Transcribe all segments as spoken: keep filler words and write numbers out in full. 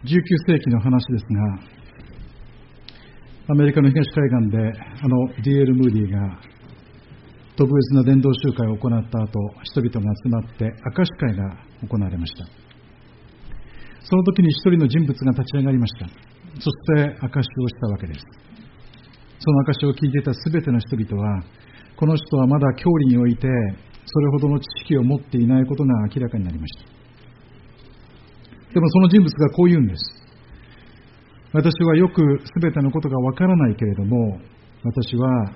じゅうきゅうせいきの話ですが、アメリカの東海岸であの ディーエル ムーディが特別な伝道集会を行った後、人々が集まって証し会が行われました。その時に一人の人物が立ち上がりました。そして証しをしたわけです。その証しを聞いていたすべての人々は、この人はまだ教理においてそれほどの知識を持っていないことが明らかになりました。でもその人物がこう言うんです。私はよくすべてのことがわからないけれども、私は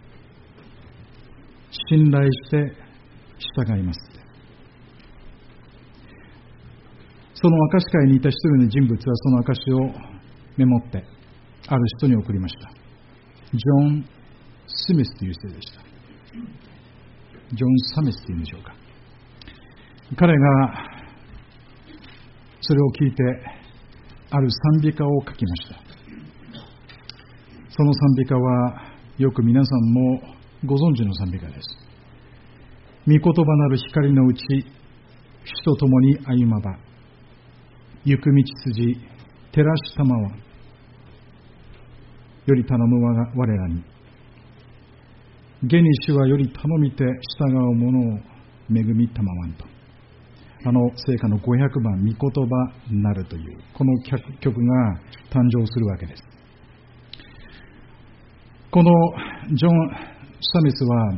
信頼して従います。その証し会にいた一人の人物はその証しをメモってある人に送りました。ジョン・スミスという人でした。ジョン・サミスというんでしょうか。彼がそれを聞いてある賛美歌を書きました。その賛美歌はよく皆さんもご存知の賛美歌です。御言葉なる光のうち、主と共に歩まば、行く道筋照らしたまわ、より頼む我らに、現に主はより頼みて従う者を恵みたまわんと。あの聖歌のごひゃくばん、御言葉なるというこの曲が誕生するわけです。このジョン・サミスは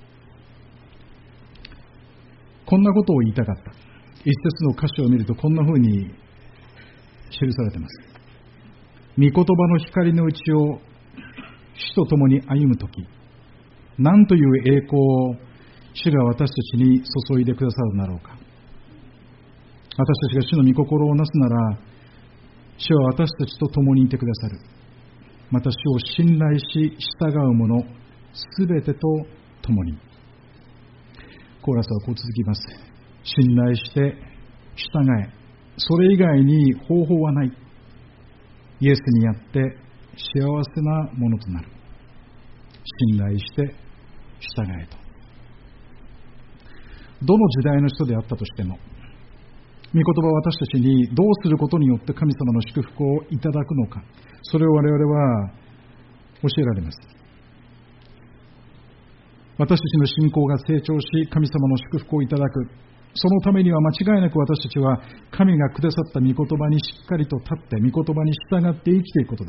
こんなことを言いたかった。一節の歌詞を見るとこんな風に記されています。御言葉の光のうちを主と共に歩むとき、何という栄光を主が私たちに注いでくださるのだろうか。私たちが主の御心をなすなら、主は私たちと共にいてくださる。また主を信頼し従う者すべてと共に。コーラスはこう続きます。信頼して従え。それ以外に方法はない。イエスにあって幸せなものとなる。信頼して従えと。どの時代の人であったとしても、御言葉は私たちにどうすることによって神様の祝福をいただくのか、それを我々は教えられます。私たちの信仰が成長し、神様の祝福をいただく、そのためには間違いなく私たちは神がくださった御言葉にしっかりと立って、御言葉に従って生きていくことです。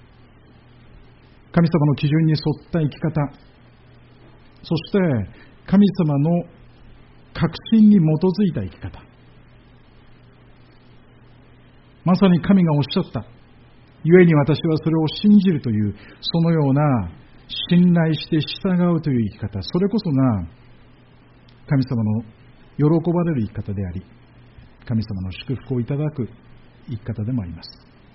神様の基準に沿った生き方、そして神様の確信に基づいた生き方、まさに神がおっしゃった。故に私はそれを信じるという、そのような信頼して従うという生き方、それこそが神様の喜ばれる生き方であり、神様の祝福をいただく生き方でもあります。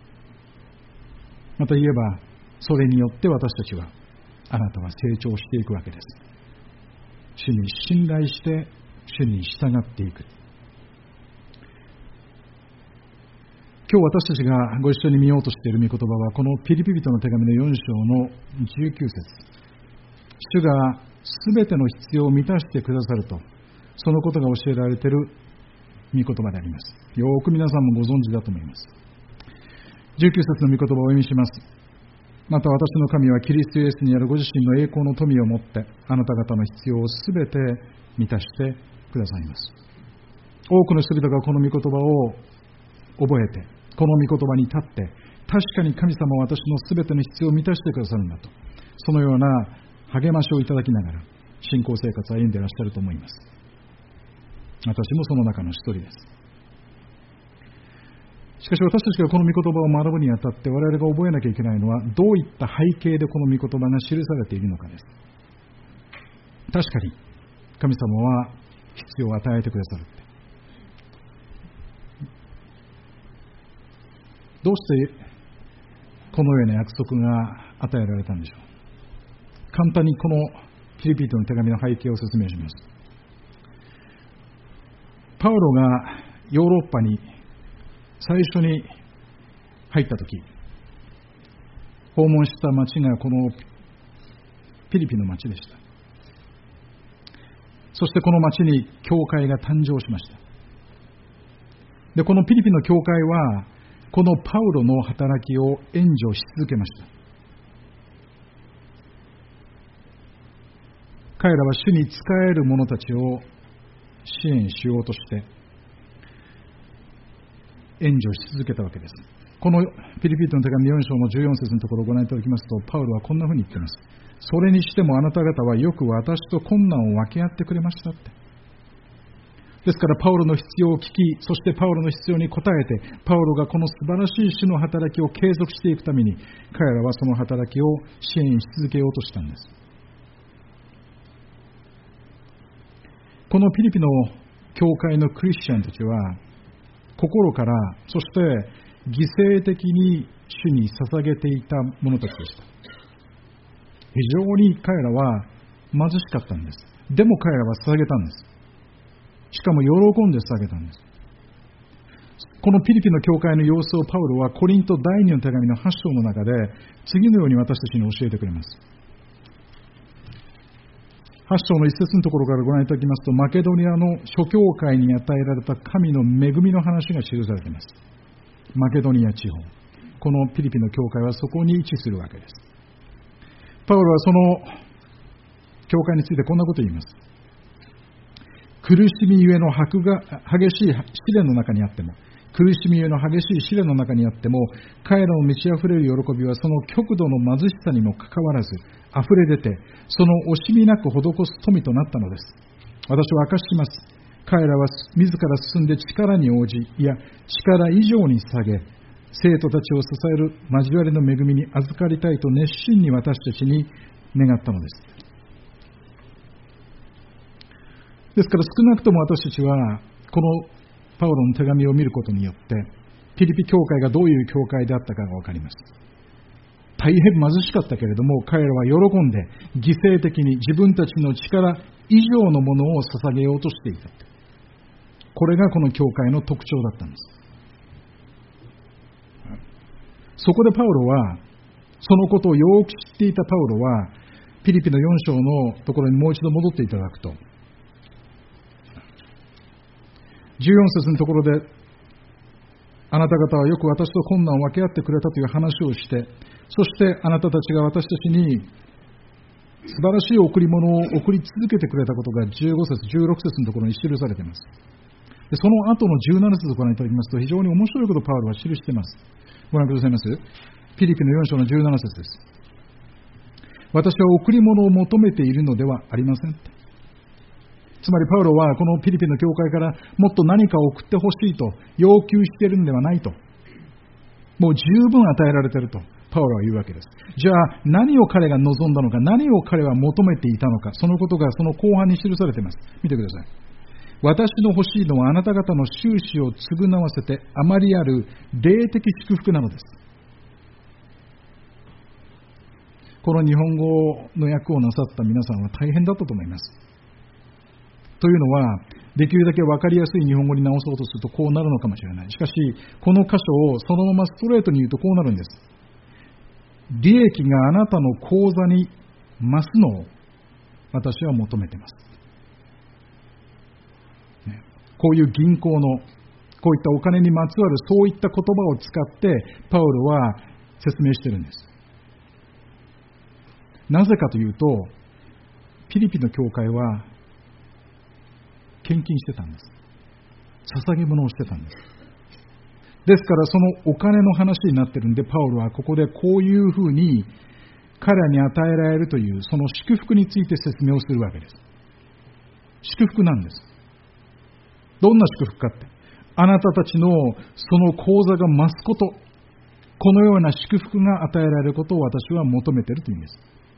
また言えば、それによって私たちは、あなたは成長していくわけです。主に信頼して、主に従っていく。今日私たちがご一緒に見ようとしている御言葉は、このピリピ人の手紙のよん章のじゅうきゅう節。主がすべての必要を満たしてくださると、そのことが教えられている御言葉であります。よく皆さんもご存知だと思います。じゅうきゅう節の御言葉をお読みします。また私の神はキリストイエスにあるご自身の栄光の富をもって、あなた方の必要をすべて満たしてくださいます。多くの人々がこの御言葉を覚えて、この御言葉に立って、確かに神様は私のすべての必要を満たしてくださるんだと、そのような励ましをいただきながら信仰生活を歩んでいらっしゃると思います。私もその中の一人です。しかし私たちがこの御言葉を学ぶにあたって、我々が覚えなきゃいけないのは、どういった背景でこの御言葉が記されているのかです。確かに神様は必要を与えてくださるって、どうしてこのような約束が与えられたんでしょう。簡単にこのピリピ人の手紙の背景を説明します。パウロがヨーロッパに最初に入ったとき、訪問した町がこのピリピの町でした。そしてこの町に教会が誕生しました。で、このピリピの教会はこのパウロの働きを援助し続けました。彼らは主に仕える者たちを支援しようとして援助し続けたわけです。このピリピ人の手紙よん章のじゅうよん節のところをご覧いただきますと、パウロはこんなふうに言っています。それにしてもあなた方はよく私と困難を分け合ってくれましたって。ですからパウロの必要を聞き、そしてパウロの必要に応えて、パウロがこの素晴らしい主の働きを継続していくために、彼らはその働きを支援し続けようとしたんです。このピリピの教会のクリスチャンたちは、心から、そして犠牲的に主に捧げていた者たちでした。非常に彼らは貧しかったんです。でも彼らは捧げたんです。しかも喜んで捧げたんです。このピリピの教会の様子をパウロはコリント第二の手紙のはち章の中で次のように私たちに教えてくれます。はち章の一節のところからご覧いただきますと、マケドニアの諸教会に与えられた神の恵みの話が記されています。マケドニア地方、このピリピの教会はそこに位置するわけです。パウロはその教会についてこんなことを言います。苦しみゆえの迫が激しい試練の中にあっても、苦しみゆえの激しい試練の中にあっても、彼らの満ち溢れる喜びはその極度の貧しさにもかかわらず溢れ出て、その惜しみなく施す富となったのです。私は証しします。彼らは自ら進んで力に応じ、いや力以上に下げ、生徒たちを支える交わりの恵みに預かりたいと熱心に私たちに願ったのです。ですから少なくとも私たちはこのパウロの手紙を見ることによってピリピ教会がどういう教会であったかが分かります。大変貧しかったけれども彼らは喜んで犠牲的に自分たちの力以上のものを捧げようとしていた。これがこの教会の特徴だったんです。そこでパウロはそのことをよく知っていたパウロはピリピのよん章のところにもう一度戻っていただくと、じゅうよん節のところで、あなた方はよく私と困難を分け合ってくれたという話をして、そしてあなたたちが私たちに素晴らしい贈り物を送り続けてくれたことがじゅうご節、じゅうろく節のところに記されています。でその後のじゅうなな節をご覧いただきますと、非常に面白いことをパウロは記しています。ご覧くださいます。ピリピのよん章のじゅうなな節です。私は贈り物を求めているのではありません。つまりパウロはこのピリピの教会からもっと何かを送ってほしいと要求しているのではないと。もう十分与えられているとパウロは言うわけです。じゃあ何を彼が望んだのか、何を彼は求めていたのか、そのことがその後半に記されています。見てください。私の欲しいのはあなた方の収支を償わせてあまりある霊的祝福なのです。この日本語の訳をなさった皆さんは大変だったと思います。というのは、できるだけ分かりやすい日本語に直そうとするとこうなるのかもしれない。しかし、この箇所をそのままストレートに言うとこうなるんです。利益があなたの口座に増すのを私は求めています。ね、こういう銀行の、こういったお金にまつわるそういった言葉を使ってパウロは説明しているんです。なぜかというと、ピリピの教会は献金してたんです。捧げ物をしてたんです。ですからそのお金の話になっているんで、パウロはここでこういうふうに彼らに与えられるというその祝福について説明をするわけです。祝福なんです。どんな祝福かって、あなたたちのその口座が増すこと、このような祝福が与えられることを私は求めているというんです。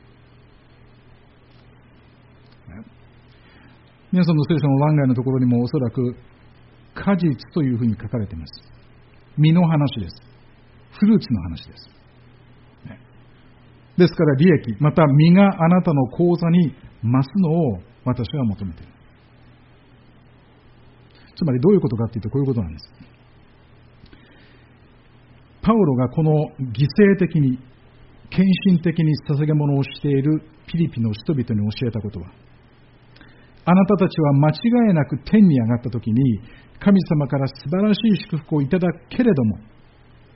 皆さんの聖書の欄外のところにもおそらく果実というふうに書かれています。実の話です。フルーツの話です。ですから利益、また実があなたの口座に増すのを私は求めている。つまりどういうことかというとこういうことなんです。パウロがこの犠牲的に献身的に捧げ物をしているピリピの人々に教えたことは、あなたたちは間違いなく天に上がったときに神様から素晴らしい祝福をいただくけれども、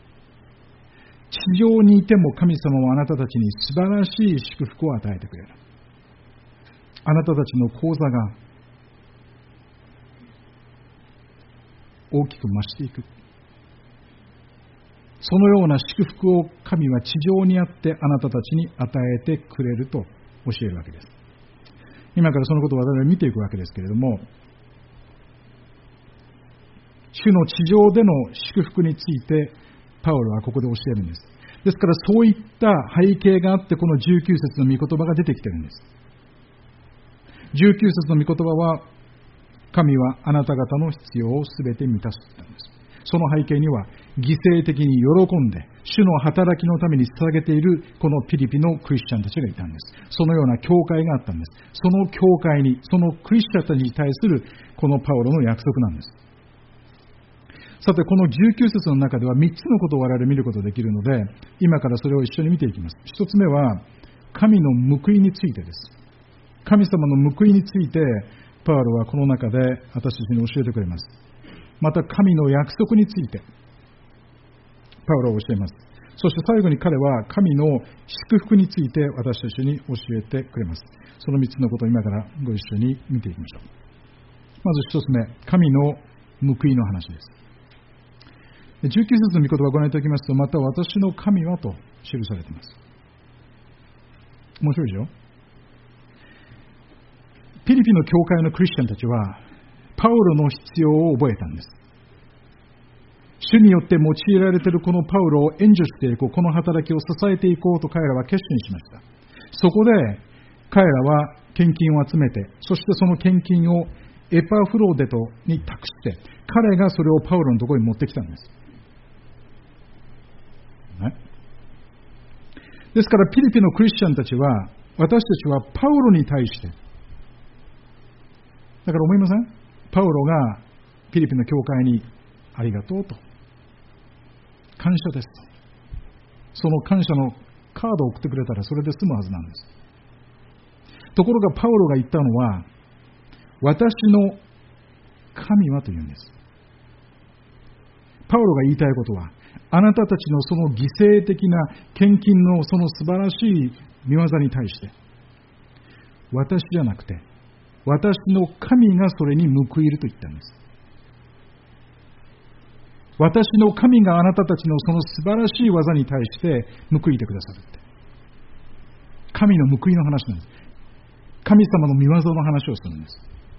地上にいても神様はあなたたちに素晴らしい祝福を与えてくれる。あなたたちの口座が大きく増していく。そのような祝福を神は地上にあってあなたたちに与えてくれると教えるわけです。今からそのことを我々は見ていくわけですけれども、主の地上での祝福についてパウロはここで教えるんです。ですからそういった背景があってこのじゅうきゅう節の御言葉が出てきているんです。じゅうきゅう節の御言葉は、神はあなた方の必要をすべて満たすと言ったんです。その背景には犠牲的に喜んで主の働きのために捧げているこのピリピのクリスチャンたちがいたんです。そのような教会があったんです。その教会に、そのクリスチャンたちに対するこのパウロの約束なんです。さて、このじゅうきゅう節の中ではみっつのことを我々見ることができるので、今からそれを一緒に見ていきます。一つ目は、神の報いについてです。神様の報いについて、パウロはこの中で私たちに教えてくれます。また、神の約束について、パウロは教えます。そして最後に彼は神の祝福について私たちに教えてくれます。そのみっつのことを今からご一緒に見ていきましょう。まず一つ目、神の報いの話です。じゅうきゅう節の御言葉をご覧いただきますと、また私の神はと記されています。面白いでしょ。ピリピの教会のクリスチャンたちはパウロの必要を覚えたんです。主によって用いられているこのパウロを援助していこう、この働きを支えていこうと彼らは決心しました。そこで彼らは献金を集めて、そしてその献金をエパフロデトに託して、彼がそれをパウロのところに持ってきたんです。ね、ですからピリピのクリスチャンたちは、私たちはパウロに対して、だから思いません？パウロがピリピの教会にありがとうと、感謝ですと、その感謝のカードを送ってくれたらそれで済むはずなんです。ところがパウロが言ったのは、私の神はというんです。パウロが言いたいことは、あなたたちのその犠牲的な献金のその素晴らしい御業に対して、私じゃなくて私の神がそれに報いると言ったんです。私の神があなたたちのその素晴らしい技に対して報いてくださるって。神の報いの話なんです。神様の御業の話をするんです。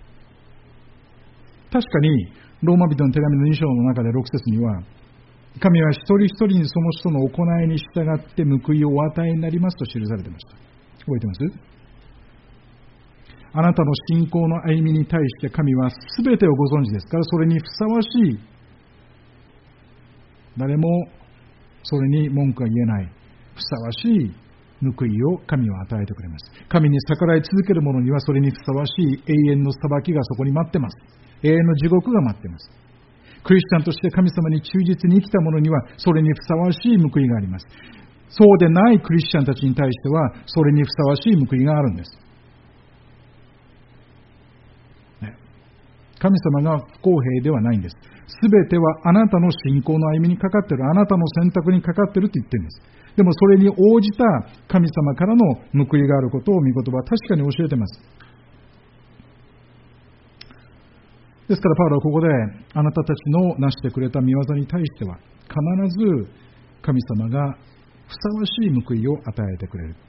確かにローマ人の手紙のに章の中でろく節には、神は一人一人にその人の行いに従って報いをお与えになりますと記されていました。覚えてます？あなたの信仰の歩みに対して神は全てをご存知ですから、それにふさわしい、誰もそれに文句が言えないふさわしい報いを神は与えてくれます。神に逆らい続ける者にはそれにふさわしい永遠の裁きがそこに待ってます。永遠の地獄が待っています。クリスチャンとして神様に忠実に生きた者にはそれにふさわしい報いがあります。そうでないクリスチャンたちに対してはそれにふさわしい報いがあるんです。神様が不公平ではないんです。すべてはあなたの信仰の歩みにかかっている、あなたの選択にかかっていると言ってるんです。でもそれに応じた神様からの報いがあることを御言葉は確かに教えています。ですからパウロはここであなたたちの成してくれた御業に対しては必ず神様がふさわしい報いを与えてくれるって。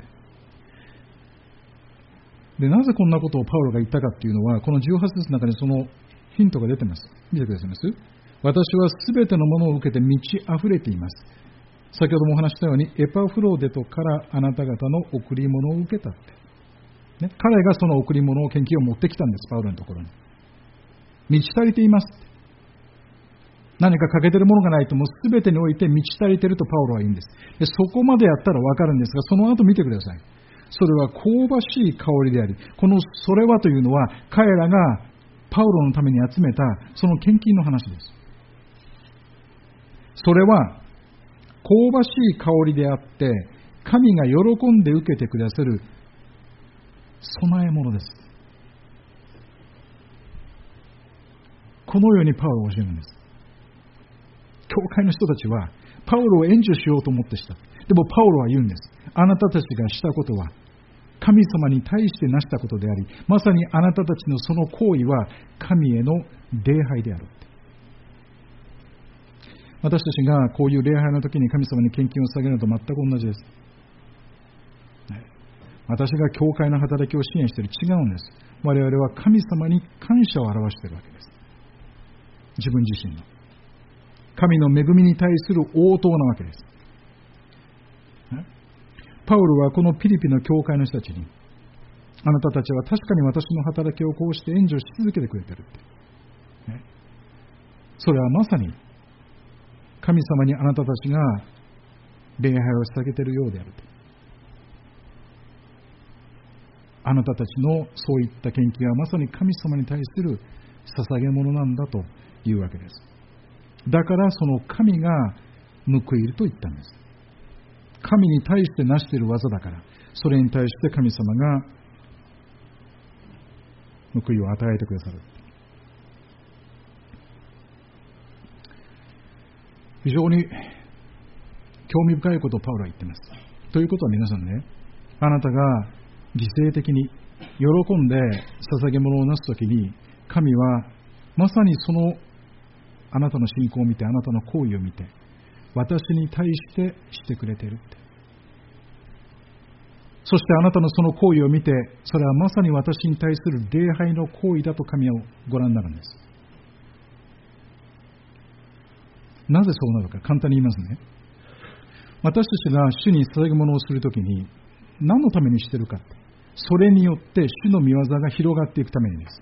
で、なぜこんなことをパウロが言ったかっていうのは、このじゅうはち節の中にそのヒントが出てます。見てくださいます？私はすべてのものを受けて満ち溢れています。先ほどもお話したように、エパフロデトからあなた方の贈り物を受けたって。ね、彼がその贈り物を献金を持ってきたんです、パウロのところに。満ち足りていますって。何か欠けてるものがないと、もうすべてにおいて満ち足りているとパウロは言うんです。で、そこまでやったらわかるんですが、その後見てください。それは香ばしい香りであり、このそれはというのは彼らがパウロのために集めたその献金の話です。それは香ばしい香りであって、神が喜んで受けてくださる備え物です。このようにパウロは教えるんです。教会の人たちはパウロを援助しようと思ってした。でもパウロは言うんです。あなたたちがしたことは神様に対してなしたことであり、まさにあなたたちのその行為は神への礼拝である。私たちがこういう礼拝の時に神様に献金を捧げるのと全く同じです。私が教会の働きを支援している。違うんです。我々は神様に感謝を表しているわけです。自分自身の神の恵みに対する応答なわけです。パウロはこのピリピの教会の人たちに、あなたたちは確かに私の働きをこうして援助し続けてくれているって、ね、それはまさに神様にあなたたちが礼拝を捧げているようであると。あなたたちのそういった献金はまさに神様に対する捧げ物なんだというわけです。だからその神が報いると言ったんです。神に対して成している技だから、それに対して神様が報いを与えてくださる。非常に興味深いことをパウロは言っています。ということは皆さんね、あなたが犠牲的に喜んで捧げ物をなすときに、神はまさにそのあなたの信仰を見て、あなたの行為を見て、私に対してしてくれているって。そしてあなたのその行為を見て、それはまさに私に対する礼拝の行為だと神はご覧になるんです。なぜそうなるか、簡単に言いますね。私たちが主に捧げ物をするときに何のためにしているか、それによって主の御業が広がっていくためにです。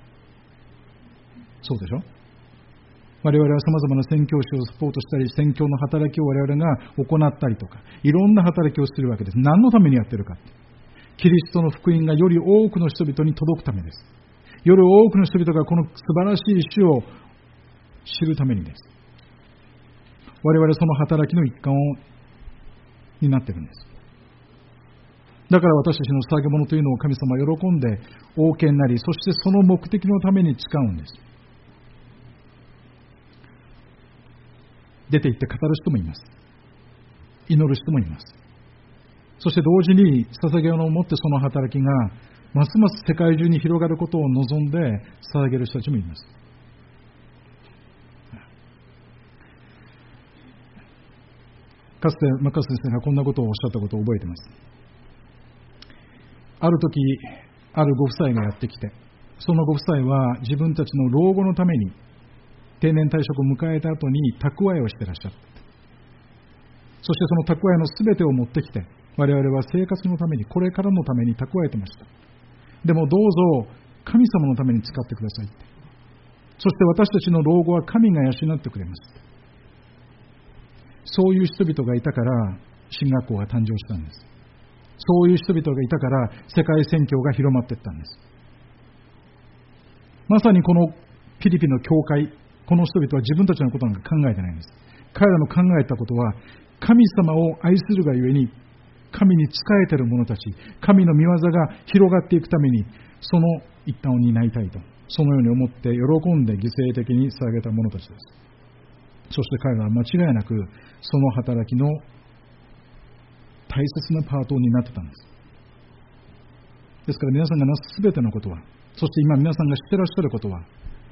そうでしょ。我々はさまざまな宣教師をサポートしたり、宣教の働きを我々が行ったりとか、いろんな働きをするわけです。何のためにやっているか。キリストの福音がより多くの人々に届くためです。より多くの人々がこの素晴らしい主を知るためにです。我々はその働きの一環をになっているんです。だから私たちの捧げ物というのを神様は喜んでお受けになり、そしてその目的のために使うんです。出て行って語る人もいます。祈る人もいます。そして同時に捧げ物を持ってその働きがますます世界中に広がることを望んで捧げる人たちもいます。かつてマッカー先生がこんなことをおっしゃったことを覚えています。ある時、あるご夫妻がやってきて、そのご夫妻は自分たちの老後のために定年退職を迎えた後に蓄えをしていらっしゃった。そしてその蓄えのすべてを持ってきて、我々は生活のために、これからのために蓄えてました。でもどうぞ神様のために使ってくださいって。そして私たちの老後は神が養ってくれます。そういう人々がいたから神学校が誕生したんです。そういう人々がいたから世界宣教が広まっていったんです。まさにこのピリピの教会、この人々は自分たちのことなんか考えてないんです。彼らの考えたことは、神様を愛するがゆえに神に仕えている者たち、神の御業が広がっていくためにその一端を担いたいと、そのように思って喜んで犠牲的に捧げた者たちです。そして彼らは間違いなくその働きの大切なパートを担ってたんです。ですから皆さんがなすすべてのことは、そして今皆さんがしてらっしゃることは、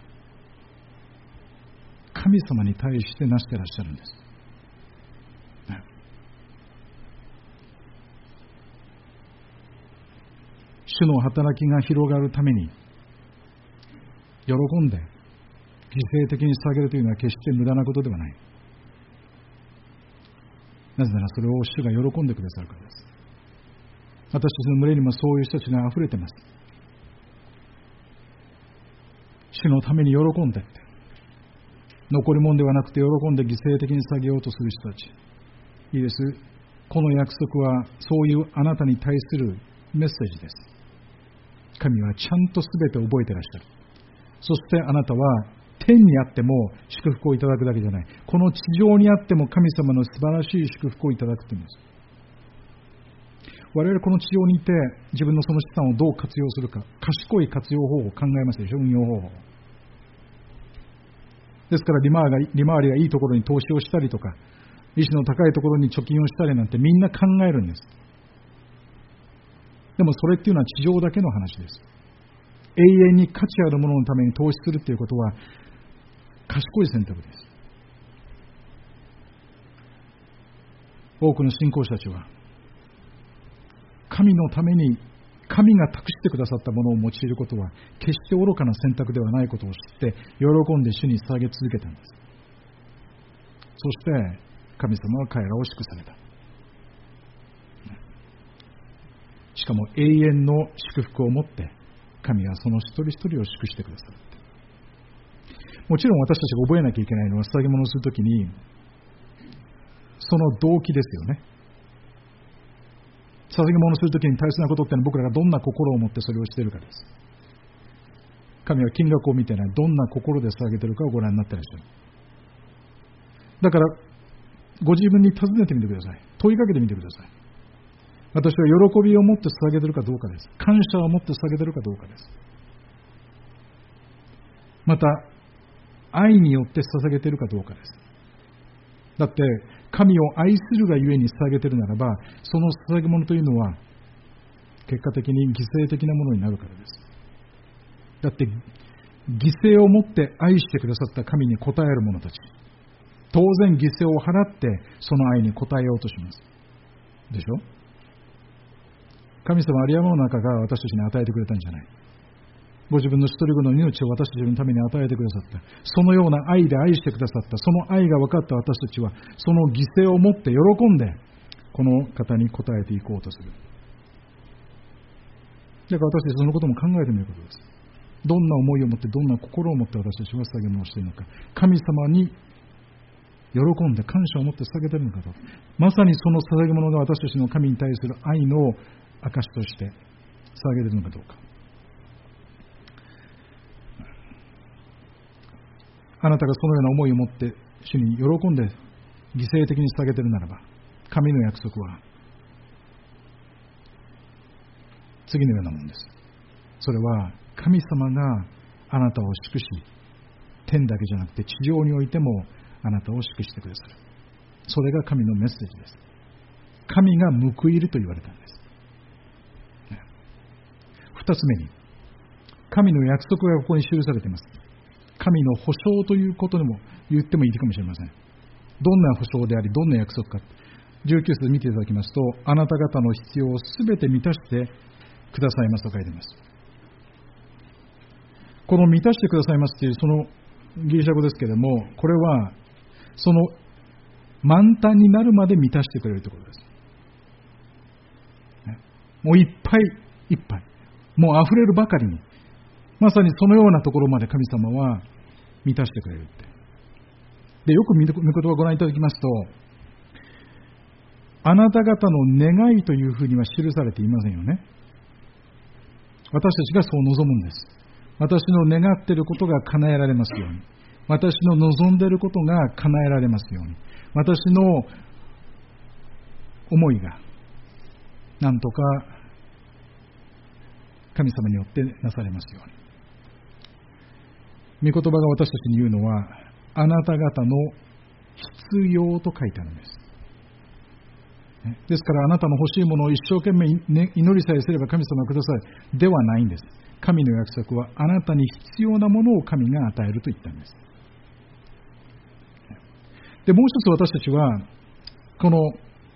神様に対してなしてらっしゃるんです。主の働きが広がるために喜んで犠牲的に捧げるというのは決して無駄なことではない。なぜならそれを主が喜んでくださるからです。私たちの群れにもそういう人たちがあふれています。主のために喜んで、残り物ではなくて喜んで犠牲的に捧げようとする人たち。いいです。この約束はそういうあなたに対するメッセージです。神はちゃんとすべて覚えていらっしゃる。そしてあなたは天にあっても祝福をいただくだけじゃない。この地上にあっても神様の素晴らしい祝福をいただくというんです。我々この地上にいて自分のその資産をどう活用するか、賢い活用方法を考えますでしょ、運用方法。ですから利回りが、利回りがいいところに投資をしたりとか、 意志の高いところに貯金をしたりなんてみんな考えるんです。でもそれっていうのは地上だけの話です。永遠に価値あるもののために投資するということは賢い選択です。多くの信仰者たちは神のために神が託してくださったものを用いることは決して愚かな選択ではないことを知って喜んで主に捧げ続けたんです。そして神様は彼らを祝された。しかも永遠の祝福をもって神はその一人一人を祝してくださる。もちろん私たちが覚えなきゃいけないのは捧げ物をするときにその動機ですよね。捧げ物をするときに大切なことってのは僕らがどんな心を持ってそれをしているかです。神は金額を見てない、どんな心で捧げているかをご覧になっていらっしゃる。だからご自分に尋ねてみてください。問いかけてみてください。私は喜びを持って捧げているかどうかです。感謝を持って捧げているかどうかです。また愛によって捧げているかどうかです。だって神を愛するがゆえに捧げているならば、その捧げ物というのは結果的に犠牲的なものになるからです。だって犠牲を持って愛してくださった神に応える者たち、当然犠牲を払ってその愛に応えようとしますでしょ。神様は有り余の中が私たちに与えてくれたんじゃない。ご自分の一人子の命を私たちのために与えてくださった。そのような愛で愛してくださった。その愛が分かった私たちはその犠牲をもって喜んでこの方に応えていこうとする。だから私たちそのことも考えてみることです。どんな思いを持ってどんな心を持って私たちは捧げ物をしているのか、神様に喜んで感謝を持って捧げているのかと、まさにその捧げ物が私たちの神に対する愛の証として捧げているのかどうか。あなたがそのような思いを持って主に喜んで犠牲的に捧げているならば、神の約束は次のようなものです。それは神様があなたを祝し、天だけじゃなくて地上においてもあなたを祝してくださる。それが神のメッセージです。神が報いると言われたんです。二つ目に、神の約束がここに記されています。神の保証ということでも言ってもいいかもしれません。どんな保証であり、どんな約束か。じゅうきゅう節見ていただきますと、あなた方の必要をすべて満たしてくださいますと書いています。この満たしてくださいますというそのギリシャ語ですけれども、これはその満タンになるまで満たしてくれるということです。もういっぱいいっぱい、もう溢れるばかりに、まさにそのようなところまで神様は満たしてくれるって。で、よく御言葉をご覧いただきますと、あなた方の願いというふうには記されていませんよね。私たちがそう望むんです。私の願っていることが叶えられますように。私の望んでいることが叶えられますように。私の思いがなんとか神様によってなされますように。御言葉が私たちに言うのは、あなた方の必要と書いてあるんです。ですから、あなたの欲しいものを一生懸命祈りさえすれば神様がくださいではないんです。神の約束は、あなたに必要なものを神が与えると言ったんです。で、もう一つ私たちは、この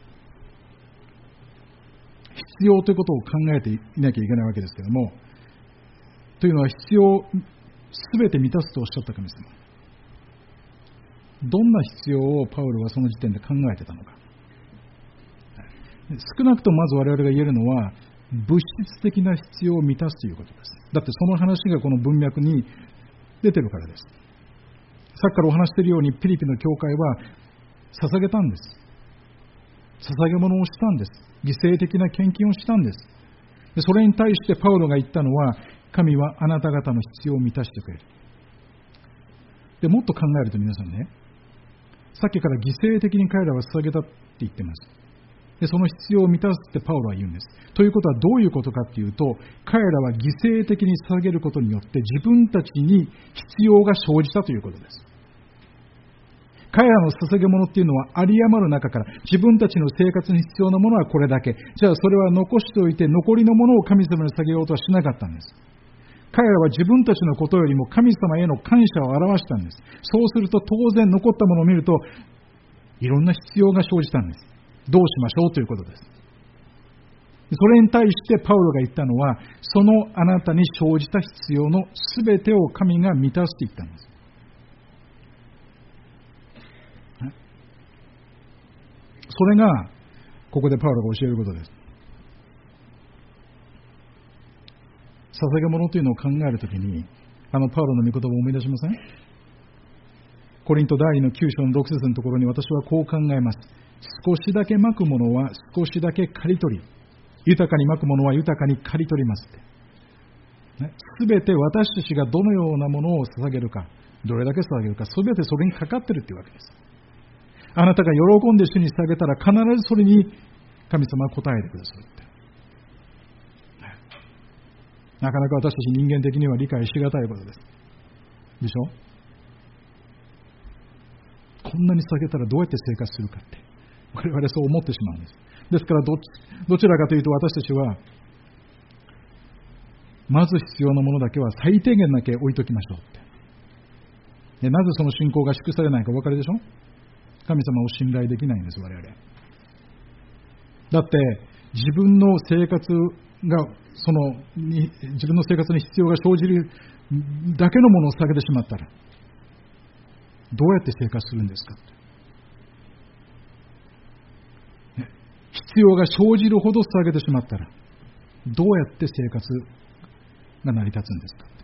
必要ということを考えていなきゃいけないわけですけれども、というのは必要すべて満たすとおっしゃった神様。どんな必要をパウロはその時点で考えてたのか。少なくともまず我々が言えるのは、物質的な必要を満たすということです。だってその話がこの文脈に出てるからです。さっきからお話しているように、ピリピの教会は捧げたんです。捧げ物をしたんです。犠牲的な献金をしたんです。でそれに対してパウロが言ったのは、神はあなた方の必要を満たしてくれる。でもっと考えると皆さんね、さっきから犠牲的に彼らは捧げたって言ってます。でその必要を満たすってパウロは言うんです。ということはどういうことかっていうと、彼らは犠牲的に捧げることによって自分たちに必要が生じたということです。 彼らの捧げ物っていうのは有り余る中から自分たちの生活に必要なものはこれだけ。じゃあそれは残しておいて残りのものを神様に捧げようとはしなかったんです。彼らは自分たちのことよりも神様への感謝を表したんです。そうすると当然残ったものを見るといろんな必要が生じたんです。どうしましょうということです。それに対してパウロが言ったのは、そのあなたに生じた必要のすべてを神が満たすと言ったんです。それがここでパウロが教えることです。捧げ物というのを考えるときに、あのパウロの御言葉を思い出しません？コリント第二のきゅう章のろく節のところに私はこう考えます。少しだけまくものは少しだけ刈り取り、豊かにまくものは豊かに刈り取りますって。すべて私たちがどのようなものを捧げるか、どれだけ捧げるか、すべてそれにかかっているというわけです。あなたが喜んで主に捧げたら必ずそれに神様は答えてくださるって。なかなか私たち人間的には理解しがたいことです。でしょ？こんなに捧げたらどうやって生活するかって我々そう思ってしまうんです。ですから ど, どちらかというと私たちはまず必要なものだけは最低限だけ置いときましょうって。でなぜその信仰が祝されないかお分かりでしょ？神様を信頼できないんです我々。だって自分の生活がその自分の生活に必要が生じるだけのものを捧げてしまったらどうやって生活するんですかって、ね、必要が生じるほど捧げてしまったらどうやって生活が成り立つんですかって。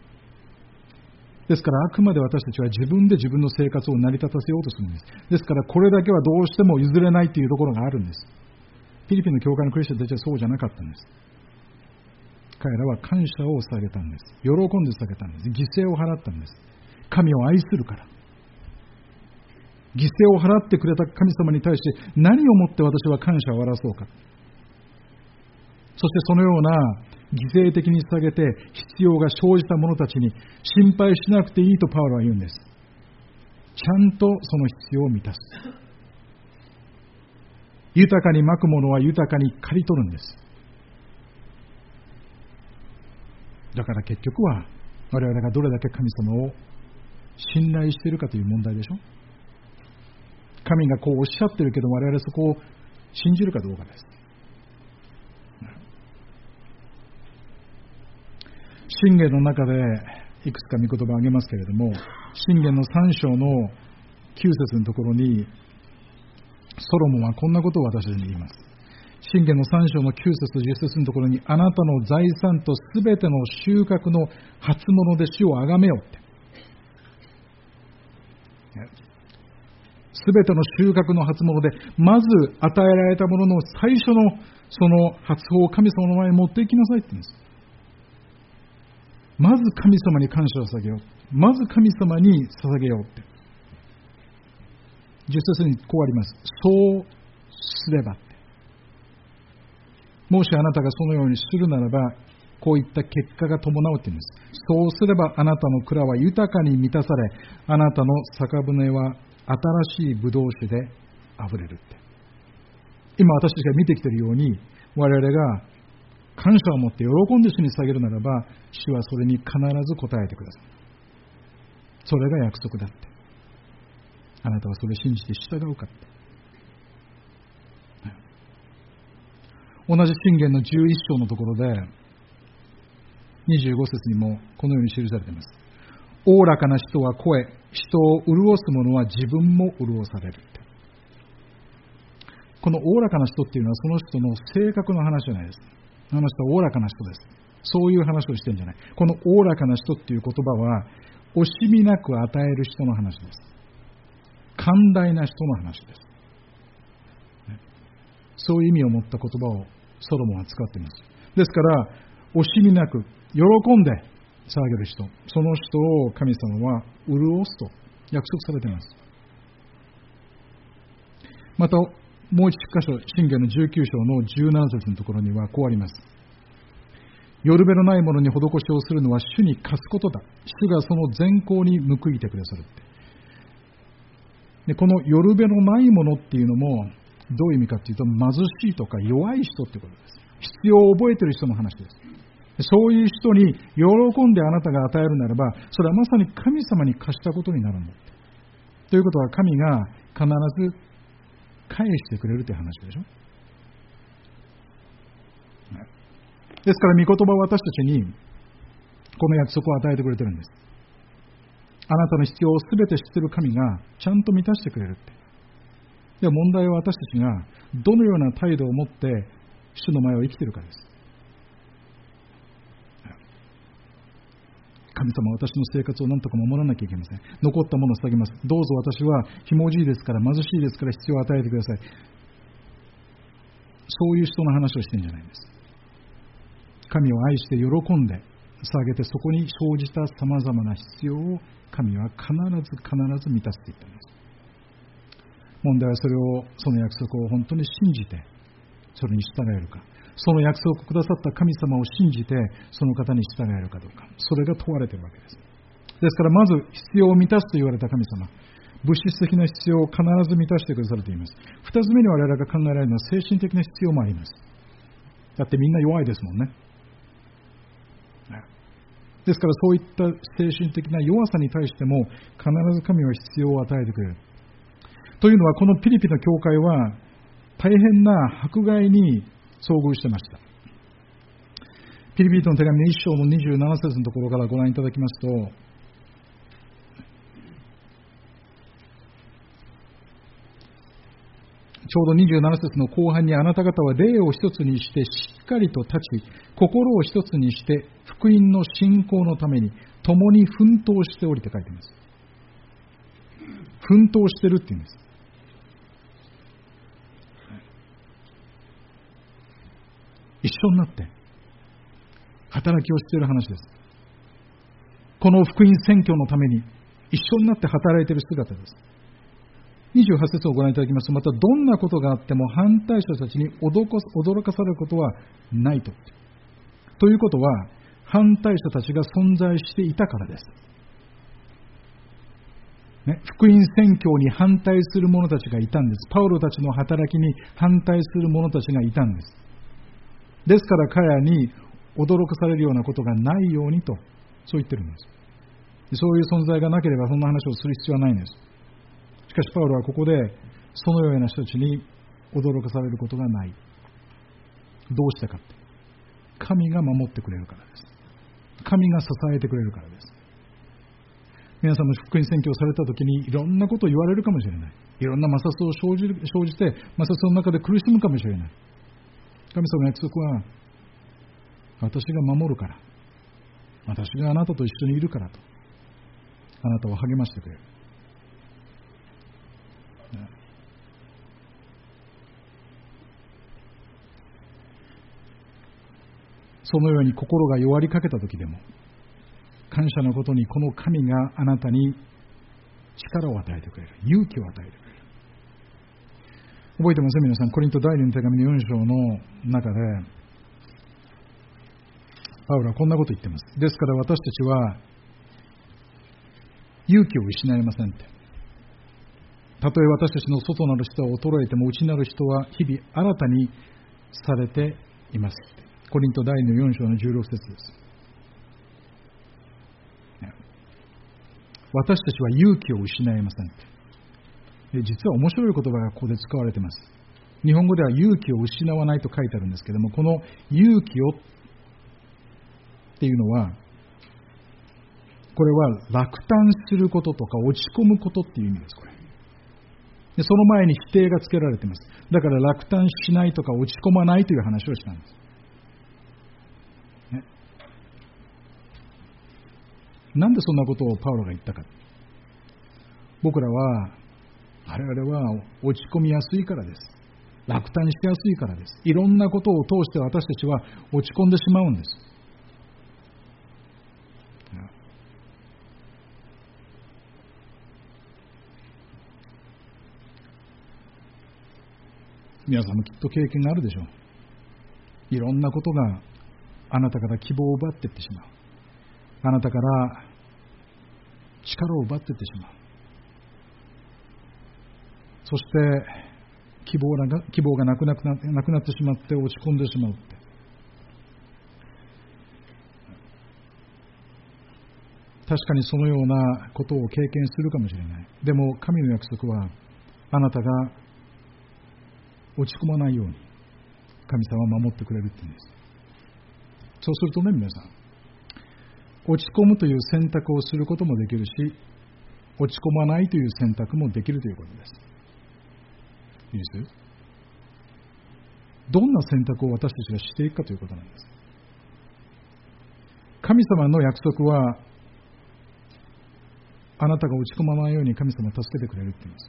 ですからあくまで私たちは自分で自分の生活を成り立たせようとするんです。ですからこれだけはどうしても譲れないというところがあるんです。フィリピンの教会のクリスチャンたちはそうじゃなかったんです。彼らは感謝を捧げたんです。喜んで捧げたんです。犠牲を払ったんです。神を愛するから。犠牲を払ってくれた神様に対して何をもって私は感謝を表そうか。そしてそのような犠牲的に捧げて必要が生じた者たちに心配しなくていいとパウロは言うんです。ちゃんとその必要を満たす。豊かにまくものは豊かに刈り取るんです。だから結局は我々がどれだけ神様を信頼しているかという問題でしょ。神がこうおっしゃってるけど我々そこを信じるかどうかです。箴言の中でいくつか御言葉を挙げますけれども、箴言のさん章のきゅう節のところにソロモンはこんなことを私たちに言います。箴言のさん章のきゅう節とじゅっ節のところに、あなたの財産とすべての収穫の初物で主をあがめよって。すべての収穫の初物で、まず与えられたものの最初のその初穂を神様の前に持っていきなさいって言うんです。まず神様に感謝を捧げよう。まず神様に捧げようって。じゅっ節にこうあります。そうすればって。もしあなたがそのようにするならば、こういった結果が伴うって言うんです。そうすればあなたの蔵は豊かに満たされ、あなたの酒舟は新しい葡萄酒で溢れるって。今私たちが見てきているように、我々が感謝を持って喜んで主に捧げるならば、主はそれに必ず応えてください。それが約束だって。あなたはそれを信じて従うかって。同じ箴言のじゅういっ章のところで、にじゅうご節にもこのように記されています。おおらかな人は声、人を潤す者は自分も潤されるって。このおおらかな人っていうのはその人の性格の話じゃないです。あの人はおおらかな人です。そういう話をしてるんじゃない。このおおらかな人っていう言葉は惜しみなく与える人の話です。寛大な人の話です。そういう意味を持った言葉をソロモンは使っています。ですから惜しみなく喜んで捧げる人、その人を神様は潤すと約束されています。またもう一箇所、箴言のじゅうきゅう章のじゅうなな節のところにはこうあります。よるべのないものに施しをするのは主に貸すことだ。主がその善行に報いてくださるって。 でこのよるべのないものっていうのもどういう意味かというと、貧しいとか弱い人ってことです。必要を覚えている人の話です。そういう人に喜んであなたが与えるならば、それはまさに神様に貸したことになるんだ。ということは、神が必ず返してくれるという話でしょ。ですから、御言葉は私たちにこの約束を与えてくれてるんです。あなたの必要をすべて知っている神がちゃんと満たしてくれるって。では問題は私たちがどのような態度を持って主の前を生きているかです。神様は私の生活を何とか守らなきゃいけません。残ったものを捧げます。どうぞ私はひもじいですから、貧しいですから必要を与えてください。そういう人の話をしてるんじゃないんです。神を愛して喜んで捧げて、そこに生じたさまざまな必要を神は必ず必ず満たしていったんです。問題はそれを、その約束を本当に信じてそれに従えるか、その約束をくださった神様を信じてその方に従えるかどうか、それが問われているわけです。ですから、まず必要を満たすと言われた神様、物質的な必要を必ず満たしてくださると言います。二つ目に我々が考えられるのは精神的な必要もあります。だってみんな弱いですもんね。ですから、そういった精神的な弱さに対しても必ず神は必要を与えてくれる。というのは、このピリピの教会は大変な迫害に遭遇してました。ピリピ人の手紙の一章のにじゅうなな節のところからご覧いただきますと、ちょうどにじゅうなな節の後半に、あなた方は霊を一つにしてしっかりと立ち、心を一つにして福音の信仰のために共に奮闘しておりって書いています。奮闘してるって言うんです。一緒になって働きをしている話です。この福音宣教のために一緒になって働いている姿です。にじゅうはち節をご覧いただきますと、またどんなことがあっても反対者たちに驚かされることはないと。ということは、反対者たちが存在していたからです。ね、福音宣教に反対する者たちがいたんです。パウロたちの働きに反対する者たちがいたんです。ですから彼らに驚かされるようなことがないようにと、そう言ってるんです。そういう存在がなければそんな話をする必要はないんです。しかしパウロはここでそのような人たちに驚かされることがない。どうしてかって、神が守ってくれるからです。神が支えてくれるからです。皆さんも福音宣教されたときにいろんなことを言われるかもしれない。いろんな摩擦を生じる、生じて摩擦の中で苦しむかもしれない。神様の約束は、私が守るから、私があなたと一緒にいるからと、あなたを励ましてくれる。そのように心が弱りかけたときでも、感謝のことにこの神があなたに力を与えてくれる、勇気を与えてくれる。覚えてますか皆さん、コリント第二の手紙のよん章の中でパウロはこんなこと言っています。ですから私たちは勇気を失いませんって。たとえ私たちの外なる人は衰えても内なる人は日々新たにされています。コリント第二のよん章のじゅうろく節です。私たちは勇気を失いませんって。実は面白い言葉がここで使われています。日本語では勇気を失わないと書いてあるんですけども、この勇気をっていうのは、これは落胆することとか落ち込むことっていう意味です。これでその前に否定がつけられています。だから落胆しないとか落ち込まないという話をしたんです、ね、なんでそんなことをパウロが言ったか。僕らは我々は落ち込みやすいからです。落胆しやすいからです。いろんなことを通して私たちは落ち込んでしまうんです。皆さんもきっと経験があるでしょう。いろんなことがあなたから希望を奪っていってしまう。あなたから力を奪っていってしまう。 そして希望が、希望がなくなくな、なくなってしまって落ち込んでしまうって。確かにそのようなことを経験するかもしれない。でも神の約束は、あなたが落ち込まないように神様は守ってくれるって言うんです。そうするとね、皆さん、落ち込むという選択をすることもできるし、落ち込まないという選択もできるということです。いいです？どんな選択を私たちがしていくかということなんです。神様の約束は、あなたが落ち込まないように神様は助けてくれるって言うんです。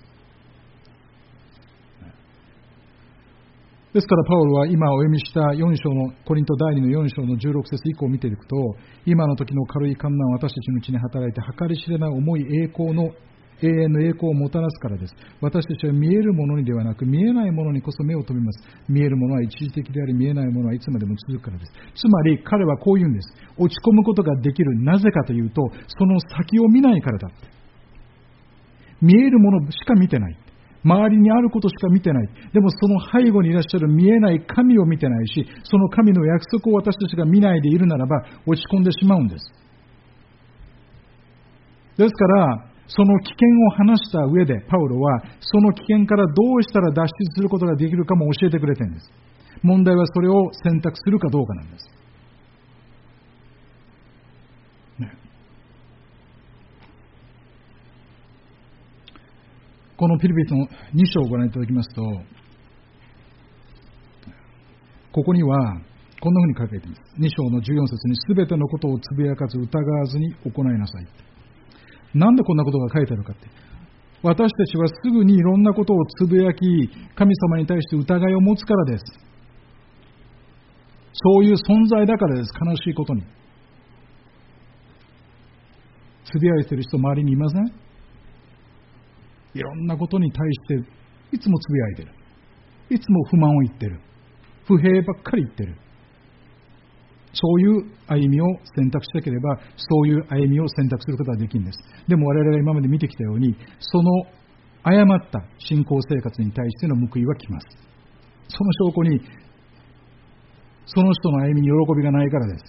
ですからパウロは今お読みしたよん章のコリント第にのよん章のじゅうろく節以降を見ていくと、今の時の軽い観難は私たちのうちに働いて計り知れない重い栄光の永遠の栄光をもたらすからです。私たちは見えるものにではなく見えないものにこそ目を留めます。見えるものは一時的であり、見えないものはいつまでも続くからです。つまり彼はこう言うんです。落ち込むことができる。なぜかというと、その先を見ないからだって。見えるものしか見てない。周りにあることしか見てない。でもその背後にいらっしゃる見えない神を見てないし、その神の約束を私たちが見ないでいるならば落ち込んでしまうんです。ですからその危険を話した上でパウロはその危険からどうしたら脱出することができるかも教えてくれてるんです。問題はそれを選択するかどうかなんです、ね、このピリピリのに章をご覧いただきますと、ここにはこんなふうに書かれています。に章のじゅうよん節に、すべてのことをつぶやかず疑わずに行いなさい。なんでこんなことが書いてあるかって、私たちはすぐにいろんなことをつぶやき、神様に対して疑いを持つからです。そういう存在だからです。悲しいことにつぶやいている人周りにいません？いろんなことに対していつもつぶやいてる。いつも不満を言ってる。不平ばっかり言ってる。そういう歩みを選択したければ、そういう歩みを選択することができるんです。でも我々が今まで見てきたように、その誤った信仰生活に対しての報いは来ます。その証拠に、その人の歩みに喜びがないからです。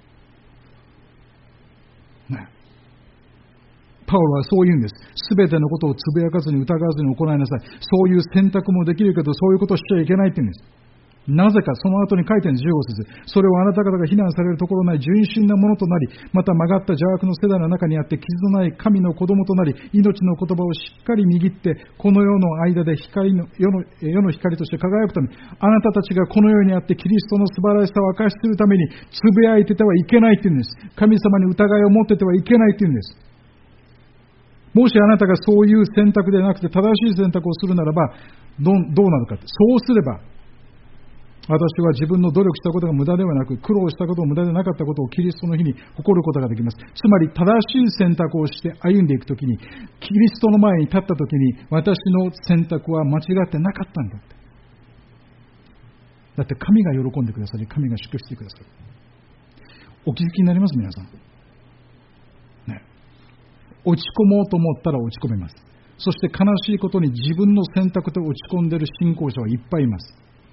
ね、パウロはそう言うんです。すべてのことをつぶやかずに疑わずに行いなさい。そういう選択もできるけど、そういうことをしちゃいけないって言うんです。なぜか、その後に書いてあるじゅうご節。それをあなた方が非難されるところない純真なものとなり、また曲がった邪悪の世代の中にあって傷のない神の子供となり、命の言葉をしっかり握って、この世の間で光の世の世の光として輝くために、あなたたちがこの世にあってキリストの素晴らしさを明かしするために、つぶやいててはいけないって言うんです。神様に疑いを持っててはいけないって言うんです。もしあなたがそういう選択でなくて正しい選択をするならば、どう、どうなるかって。そうすれば、私は自分の努力したことが無駄ではなく、苦労したことも無駄でなかったことをキリストの日に誇ることができます。つまり正しい選択をして歩んでいくときに、キリストの前に立ったときに、私の選択は間違ってなかったんだって。だって神が喜んでくださり、神が祝福してくださる。お気づきになります、皆さん。ね。落ち込もうと思ったら落ち込めます。そして悲しいことに自分の選択で落ち込んでいる信仰者はいっぱいいます。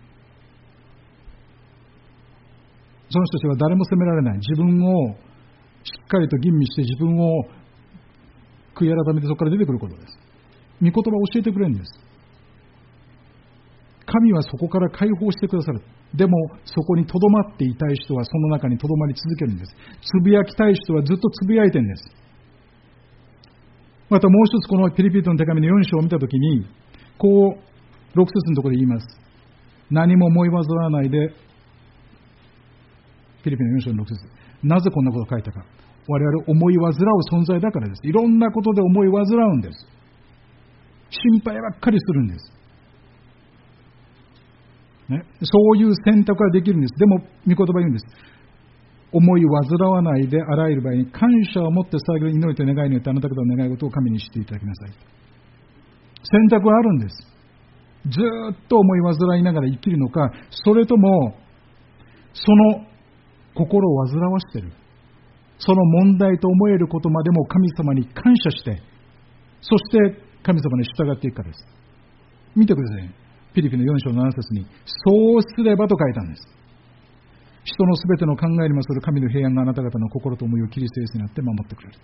その人たちは誰も責められない。自分をしっかりと吟味して自分を悔い改めてそこから出てくることです。御言葉を教えてくれるんです。神はそこから解放してくださる。でもそこにとどまっていたい人はその中にとどまり続けるんです。つぶやきたい人はずっとつぶやいてるんです。またもう一つこのピリピリの手紙のよん章を見たときに、こうろく節のところで言います。何も思い煩わないで、ピリピリのよん章のろく節。なぜこんなことを書いたか。我々思い煩う存在だからです。いろんなことで思い煩うんです。心配ばっかりするんです。ね、そういう選択ができるんです。でも、御言葉言うんです。思い煩わないで、あらゆる場合に感謝を持って最後に祈りと願いによってあなた方の願い事を神にしていただきなさい。選択はあるんです。ずーっと思い煩いながら生きるのか、それとも、その心を煩わしている。その問題と思えることまでも神様に感謝して、そして神様に従っていくかです。 見てください。ピリピのよん章のなな節に、そうすればと書いたんです。人のすべての考えに勝る神の平安があなた方の心と思いをキリストイエスにあって守ってくれる。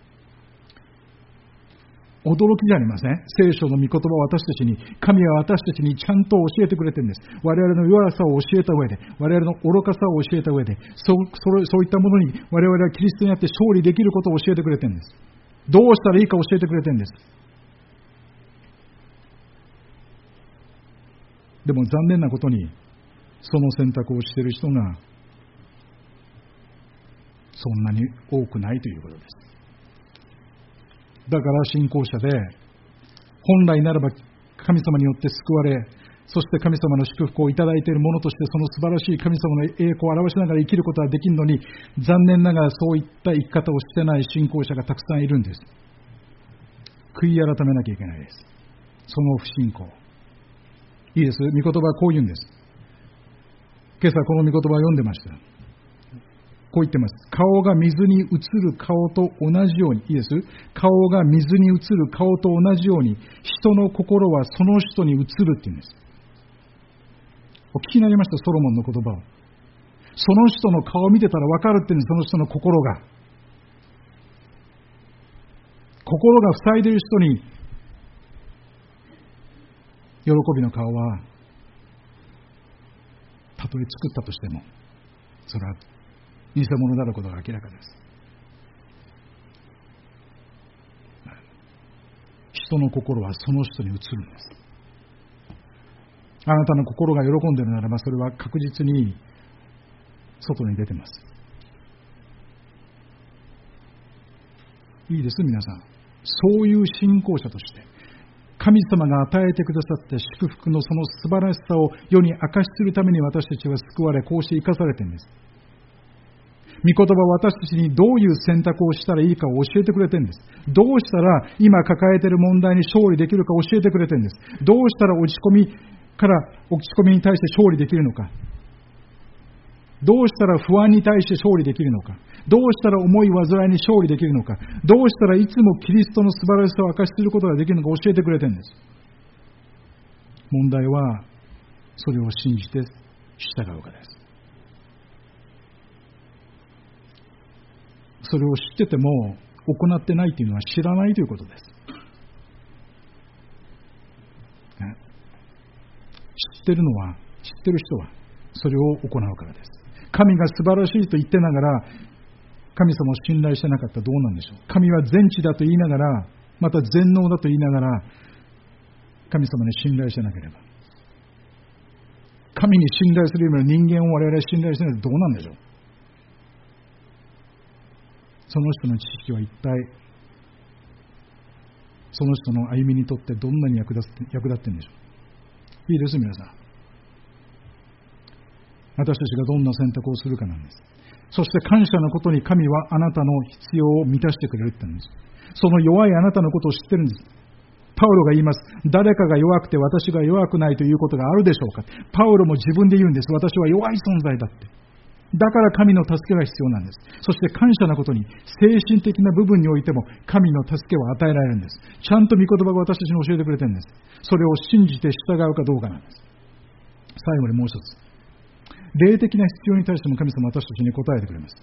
驚きじゃありません。聖書の御言葉を私たちに、神は私たちにちゃんと教えてくれてるんです。我々の弱さを教えた上で、我々の愚かさを教えた上で、そう、それ、そういったものに我々はキリストにあって勝利できることを教えてくれてるんです。どうしたらいいか教えてくれてるんです。でも残念なことに、その選択をしている人がそんなに多くないということです。だから信仰者で、本来ならば神様によって救われ、そして神様の祝福をいただいている者として、その素晴らしい神様の栄光を表しながら生きることはできるのに、残念ながらそういった生き方をしてない信仰者がたくさんいるんです。悔い改めなきゃいけないです。その不信仰。いいです。御言葉はこう言うんです。今朝この御言葉を読んでました。こう言ってます。顔が水に映る顔と同じように、いいです。顔が水に映る顔と同じように、人の心はその人に映るって言うんです。お聞きになりました、ソロモンの言葉を。その人の顔を見てたら分かるって言うんです、その人の心が。心が塞いでいる人に、喜びの顔は、たとえ作ったとしても、それは偽物であることが明らかです。人の心はその人に映るんです。あなたの心が喜んでいるならば、それは確実に外に出てます。いいです、皆さん。そういう信仰者として、神様が与えてくださった祝福のその素晴らしさを世に明かしするために私たちは救われ、こうして生かされているんです。御言葉は私たちにどういう選択をしたらいいかを教えてくれてるんです。どうしたら今抱えている問題に勝利できるか教えてくれてるんです。どうしたら落ち込みから落ち込みに対して勝利できるのか。どうしたら不安に対して勝利できるのか。どうしたら重い災いに勝利できるのか。どうしたらいつもキリストの素晴らしさを明かしすることができるのか教えてくれてるんです。問題はそれを信じて従うかです。それを知ってても行ってないというのは知らないということです。知ってるのは、知ってる人はそれを行うからです。神が素晴らしいと言ってながら神様を信頼してなかったらどうなんでしょう。神は全知だと言いながら、また全能だと言いながら神様に信頼してなければ、神に信頼するよりも人間を我々信頼してないとどうなんでしょう。その人の知識は一体その人の歩みにとってどんなに役立って役立ってるんでしょう。いいです、皆さん。私たちがどんな選択をするかなんです。そして感謝のことに神はあなたの必要を満たしてくれるって言うんです。その弱いあなたのことを知ってるんです。パウロが言います。誰かが弱くて私が弱くないということがあるでしょうか。パウロも自分で言うんです。私は弱い存在だって。だから神の助けが必要なんです。そして感謝なことに精神的な部分においても神の助けを与えられるんです。ちゃんと御言葉が私たちに教えてくれてるんです。それを信じて従うかどうかなんです。最後にもう一つ。霊的な必要に対しても神様は私たちに答えてくれます。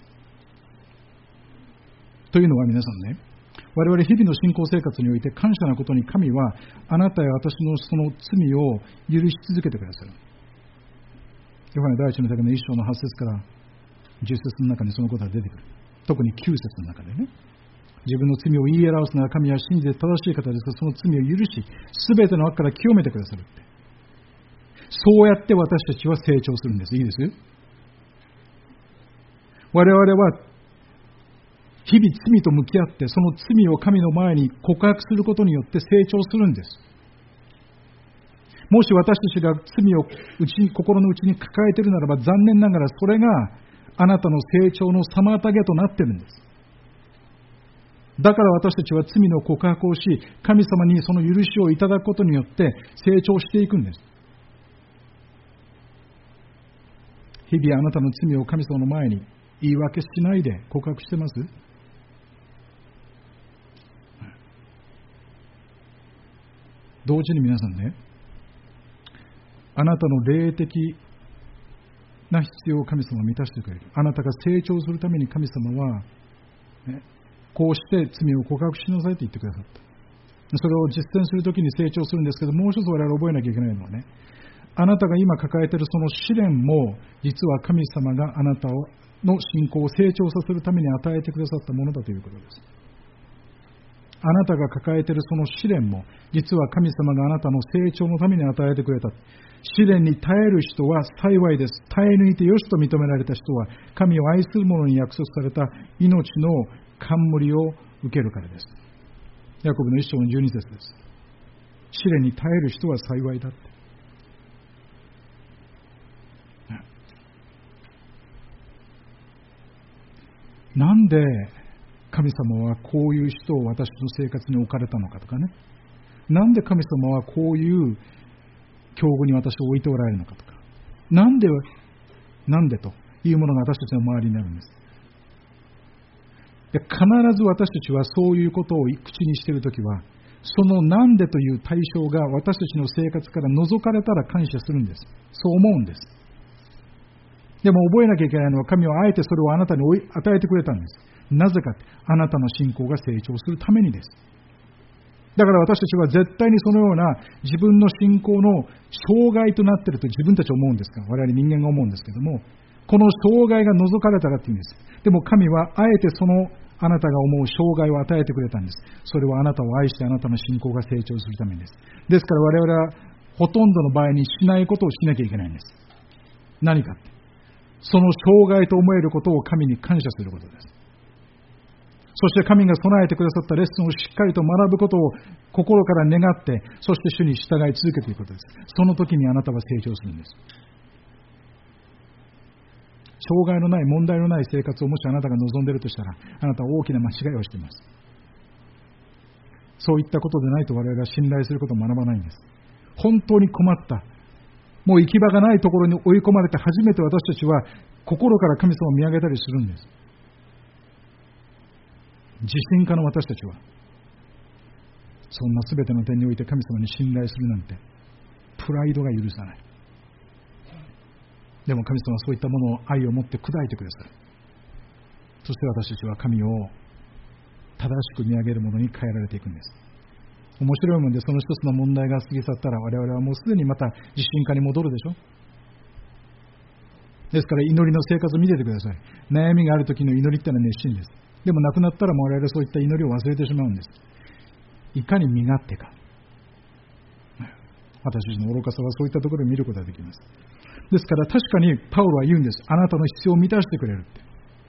というのは皆さんね、我々日々の信仰生活において感謝なことに神はあなたや私のその罪を許し続けてくださる。ヨハネ第一の手紙の一章の八節から十節の中にそのことが出てくる。特に九節の中でね、自分の罪を言い表すなら神は真実で正しい方ですが、その罪を許し、すべての悪から清めてくださるって。そうやって私たちは成長するんです。いいです。我々は日々罪と向き合って、その罪を神の前に告白することによって成長するんです。もし私たちが罪を内に心の内に抱えているならば、残念ながらそれがあなたの成長の妨げとなっているんです。だから私たちは罪の告白をし、神様にその許しをいただくことによって成長していくんです。日々あなたの罪を神様の前に言い訳しないで告白してます？同時に皆さんね、 あなたの霊的な必要を神様は満たしてくれる。あなたが成長するために神様は、ね、こうして罪を告白しなさいと言ってくださった。それを実践するときに成長するんですけど、もう一つ我々覚えなきゃいけないのはね、あなたが今抱えているその試練も、実は神様があなたの信仰を成長させるために与えてくださったものだということです。あなたが抱えているその試練も、実は神様があなたの成長のために与えてくれた。試練に耐える人は幸いです。耐え抜いてよしと認められた人は、神を愛する者に約束された命の冠を受けるからです。ヤコブの一章のじゅうに節です。試練に耐える人は幸いだって。なんで神様はこういう人を私の生活に置かれたのかとかね。なんで神様はこういう境遇に私を置いておられるのかとか。なんで、なんでというものが私たちの周りにあるんです。で、必ず私たちはそういうことを口にしているときは、そのなんでという対象が私たちの生活から除かれたら感謝するんです。そう思うんです。でも覚えなきゃいけないのは、神はあえてそれをあなたに与えてくれたんです。なぜか、あなたの信仰が成長するためにです。だから私たちは絶対にそのような自分の信仰の障害となっていると自分たちは思うんですが、我々人間が思うんですけども、この障害が除かれたらっていうんです。でも神はあえてそのあなたが思う障害を与えてくれたんです。それはあなたを愛してあなたの信仰が成長するためにです。ですから我々はほとんどの場合にしないことをしなきゃいけないんです。何かって。その障害と思えることを神に感謝することです。そして神が備えてくださったレッスンをしっかりと学ぶことを心から願って、そして主に従い続けていくことです。その時にあなたは成長するんです。障害のない、問題のない生活をもしあなたが望んでいるとしたら、あなたは大きな間違いをしています。そういったことでないと我々は信頼することを学ばないんです。本当に困った。もう行き場がないところに追い込まれて初めて私たちは心から神様を見上げたりするんです。自信家の私たちはそんな全ての点において神様に信頼するなんてプライドが許さない。でも神様はそういったものを愛を持って砕いてくださる。そして私たちは神を正しく見上げるものに変えられていくんです。面白いもので、その一つの問題が過ぎ去ったら我々はもうすでにまた自信家に戻るでしょ。ですから祈りの生活を見ててください。悩みがある時の祈りってのは熱心です。でも亡くなったらもう我々はそういった祈りを忘れてしまうんです。いかに身勝手か。私たちの愚かさはそういったところを見ることができます。ですから確かにパウロは言うんです。あなたの必要を満たしてくれるって。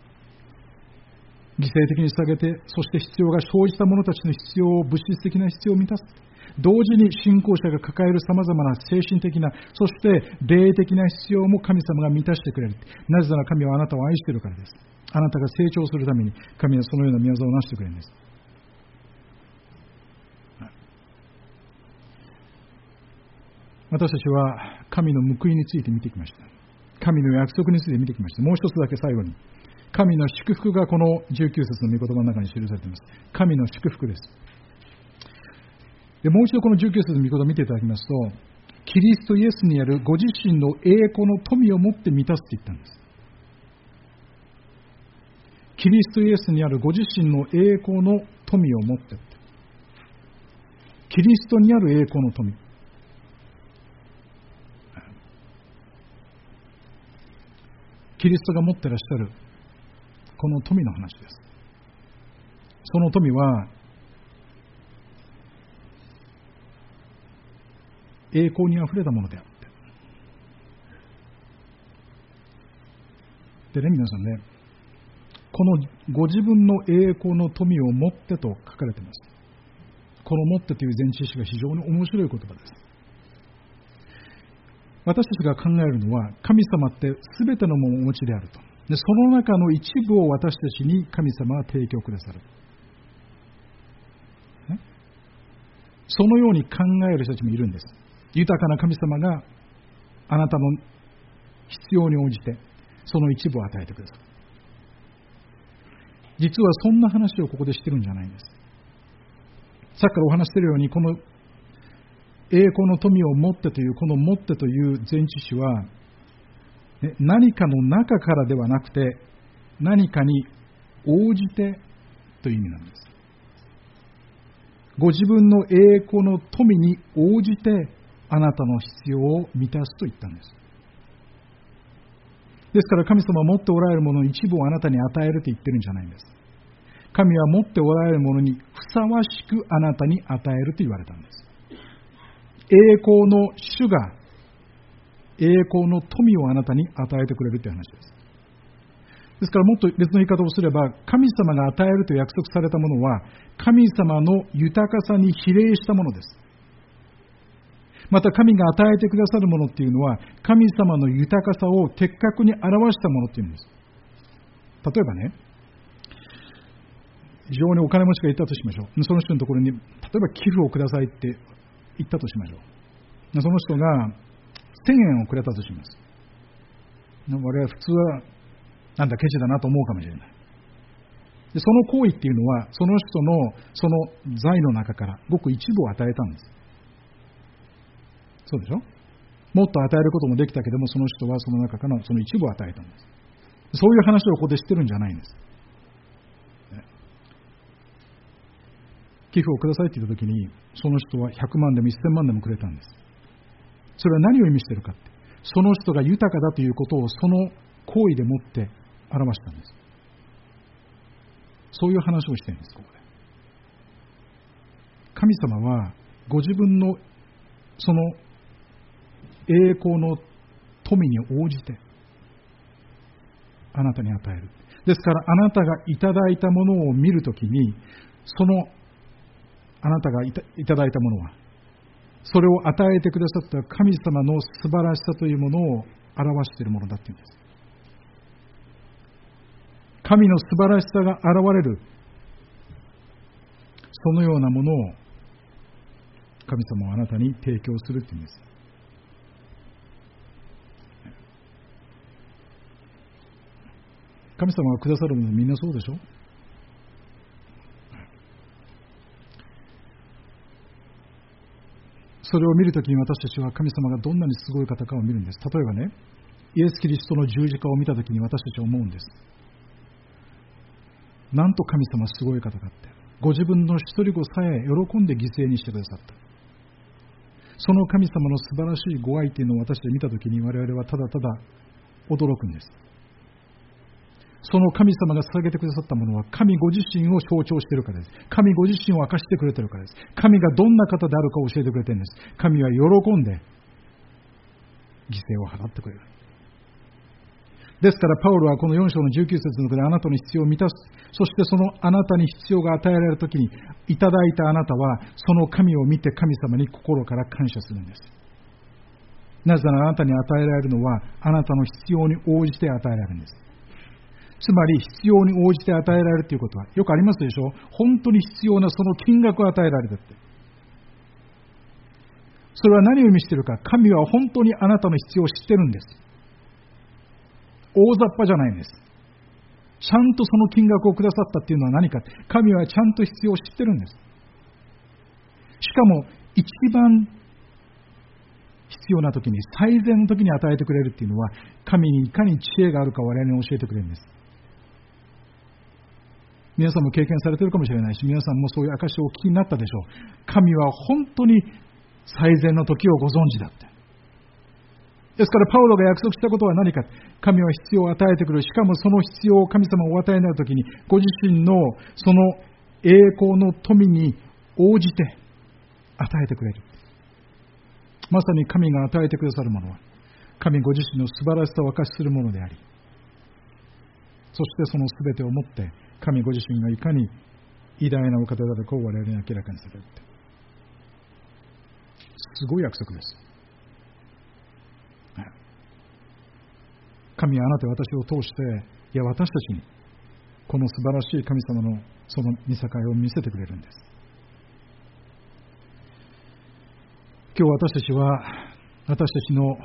犠牲的に捧げて、そして必要が生じた者たちの必要を、物質的な必要を満たす。同時に信仰者が抱えるさまざまな精神的な、そして霊的な必要も神様が満たしてくれる。なぜなら神はあなたを愛しているからです。あなたが成長するために神はそのような御業をなしてくれるんです。私たちは神の報いについて見てきました。神の約束について見てきました。もう一つだけ最後に。神の祝福がこのじゅうきゅう節の御言葉の中に記されています。神の祝福です。でもう一度このじゅうきゅう節の御言葉を見ていただきますと、キリストイエスにあるご自身の栄光の富をもって満たすと言ったんです。キリストイエスにあるご自身の栄光の富をもって。キリストにある栄光の富。キリストが持ってらっしゃるこの富の話です。その富は栄光にあふれたものであって。でね、皆さんね、このご自分の栄光の富を持ってと書かれています。この持ってという前置詞が非常に面白い言葉です。私たちが考えるのは、神様ってすべてのものをお持ちであると。で、その中の一部を私たちに神様は提供くださる。ね、そのように考える人たちもいるんです。豊かな神様があなたの必要に応じてその一部を与えてくださる。実はそんな話をここでしてるんじゃないんです。さっきからお話しているように、この栄光の富を持ってという、この持ってという前置詞は、何かの中からではなくて、何かに応じてという意味なんです。ご自分の栄光の富に応じてあなたの必要を満たすと言ったんです。ですから神様は持っておられるものの一部をあなたに与えると言ってるんじゃないんです。神は持っておられるものにふさわしくあなたに与えると言われたんです。栄光の主が栄光の富をあなたに与えてくれるという話です。ですからもっと別の言い方をすれば、神様が与えると約束されたものは神様の豊かさに比例したものです。また神が与えてくださるものっていうのは神様の豊かさを的確に表したものっていうんです。例えばね、非常にお金持ちがいたとしましょう。その人のところに例えば寄付をくださいって言ったとしましょう。その人がせんえんをくれたとします。我々は普通はなんだケチだなと思うかもしれない。でその行為っていうのはその人のその財の中からごく一部を与えたんです。そうでしょ。もっと与えることもできたけども、その人はその中からその一部を与えたんです。そういう話をここで知ってるんじゃないんです。寄付をくださいって言ったときに、その人はひゃくまんでもせんまんでもくれたんです。それは何を意味しているかって、その人が豊かだということをその行為でもって表したんです。そういう話をしているんです、ここで。神様はご自分のその栄光の富に応じてあなたに与える。ですからあなたがいただいたものを見るときに、そのあなたがい た, いただいたものはそれを与えてくださった神様の素晴らしさというものを表しているものだというんです。神の素晴らしさが現れるそのようなものを神様はあなたに提供するというんです。神様がくださるものみんなそうでしょ。それを見るときに私たちは神様がどんなにすごい方かを見るんです。例えばね、イエス・キリストの十字架を見たときに私たちは思うんです。なんと神様すごい方かって。ご自分の一人子さえ喜んで犠牲にしてくださった。その神様の素晴らしいご愛というのを私たち見たときに我々はただただ驚くんです。その神様が捧げてくださったものは神ご自身を象徴しているからです。神ご自身を明かしてくれているからです。神がどんな方であるかを教えてくれているんです。神は喜んで犠牲を払ってくれる。ですからパウロはこのよん章のじゅうきゅう節の中であなたの必要を満たす。そしてそのあなたに必要が与えられるときにいただいたあなたはその神を見て神様に心から感謝するんです。なぜならあなたに与えられるのはあなたの必要に応じて与えられるんです。つまり必要に応じて与えられるということはよくありますでしょう。本当に必要なその金額を与えられたって。それは何を意味しているか。神は本当にあなたの必要を知ってるんです。大雑把じゃないんです。ちゃんとその金額をくださったっていうのは何か。神はちゃんと必要を知ってるんです。しかも一番必要な時に最善の時に与えてくれるっていうのは神にいかに知恵があるか我々に教えてくれるんです。皆さんも経験されているかもしれないし、皆さんもそういう証をお聞きになったでしょう。神は本当に最善の時をご存知だって。ですからパウロが約束したことは何か。神は必要を与えてくれる。しかもその必要を神様がお与えになるときにご自身のその栄光の富に応じて与えてくれる。まさに神が与えてくださるものは神ご自身の素晴らしさを明かしするものであり、そしてその全てをもって神ご自身がいかに偉大なお方であるかを我々に明らかにされる。すごい約束です。神はあなた私を通して、いや私たちにこの素晴らしい神様のその御境を見せてくれるんです。今日私たちは私たちの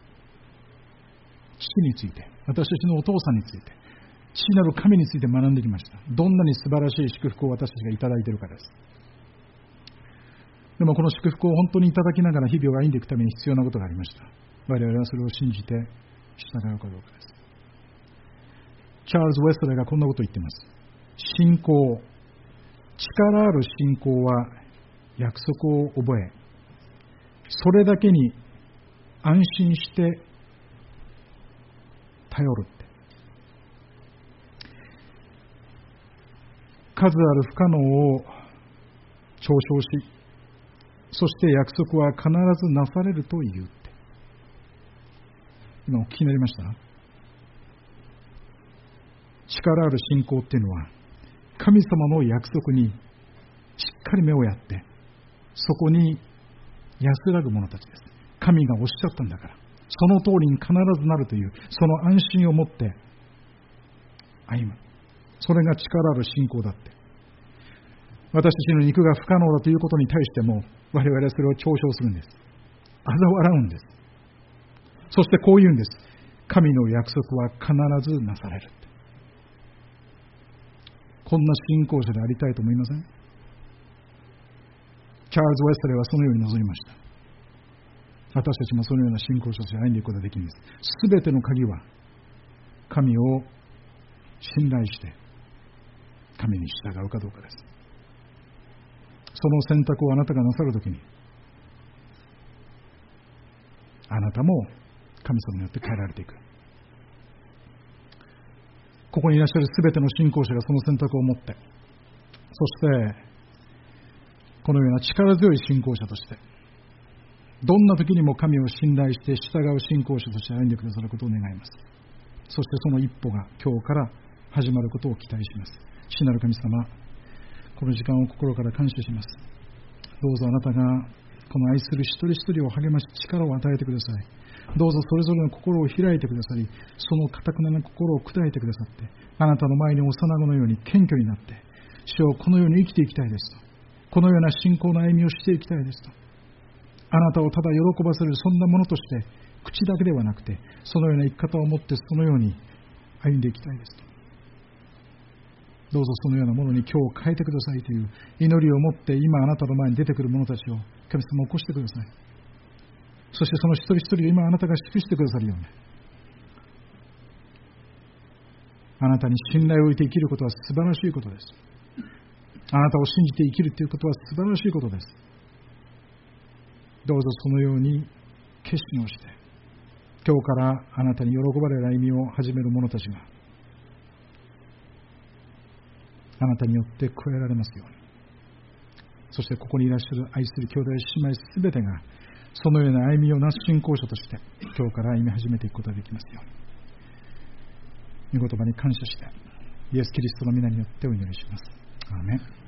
父について、私たちのお父さんについて、父なる神について学んできました。どんなに素晴らしい祝福を私たちがいただいているかです。 でもこの祝福を本当にいただきながら日々を歩んでいくために必要なことがありました。我々はそれを信じて従うかどうかです。チャールズ・ウェストレーがこんなことを言っています。信仰、力ある信仰は約束を覚え、それだけに安心して頼るって。数ある不可能を嘲笑し、そして約束は必ずなされると言うって。今お聞きになりました？力ある信仰っていうのは、神様の約束にしっかり目をやって、そこに安らぐ者たちです。神がおっしゃったんだから、その通りに必ずなるという、その安心を持って歩む。それが力ある信仰だって。私たちの肉が不可能だということに対しても、我々はそれを嘲笑するんです。嘲笑うんです。そしてこう言うんです。神の約束は必ずなされる。こんな信仰者でありたいと思いません？チャールズ・ウェストレーはそのように望みました。私たちもそのような信仰者として歩んでいくことができるんです。すべての鍵は神を信頼して神に従うかどうかです。その選択をあなたがなさるときに、あなたも神様によって変えられていく。ここにいらっしゃるすべての信仰者がその選択を持って、そしてこのような力強い信仰者として、どんな時にも神を信頼して従う信仰者として歩んでくださることを願います。そしてその一歩が今日から始まることを期待します。父なる神様、この時間を心から感謝します。どうぞあなたがこの愛する一人一人を励まし力を与えてください。どうぞそれぞれの心を開いてくださり、その堅くなな心を砕いてくださって、あなたの前に幼子のように謙虚になって、主よこのように生きていきたいですと、このような信仰の歩みをしていきたいですと、あなたをただ喜ばせるそんなものとして口だけではなくて、そのような生き方を持ってそのように歩んでいきたいですと、どうぞそのようなものに今日変えてくださいという祈りを持って、今あなたの前に出てくる者たちを神様起こしてください。そしてその一人一人を今あなたが祝してくださるように、あなたに信頼を置いて生きることは素晴らしいことです。あなたを信じて生きるということは素晴らしいことです。どうぞそのように決心をして、今日からあなたに喜ばれる歩みを始める者たちがあなたによって加えられますように、そしてここにいらっしゃる愛する兄弟姉妹すべてがそのような歩みをなす信仰者として今日から歩み始めていくことができますように、御言葉に感謝してイエス・キリストの皆によってお祈りします。アーメン。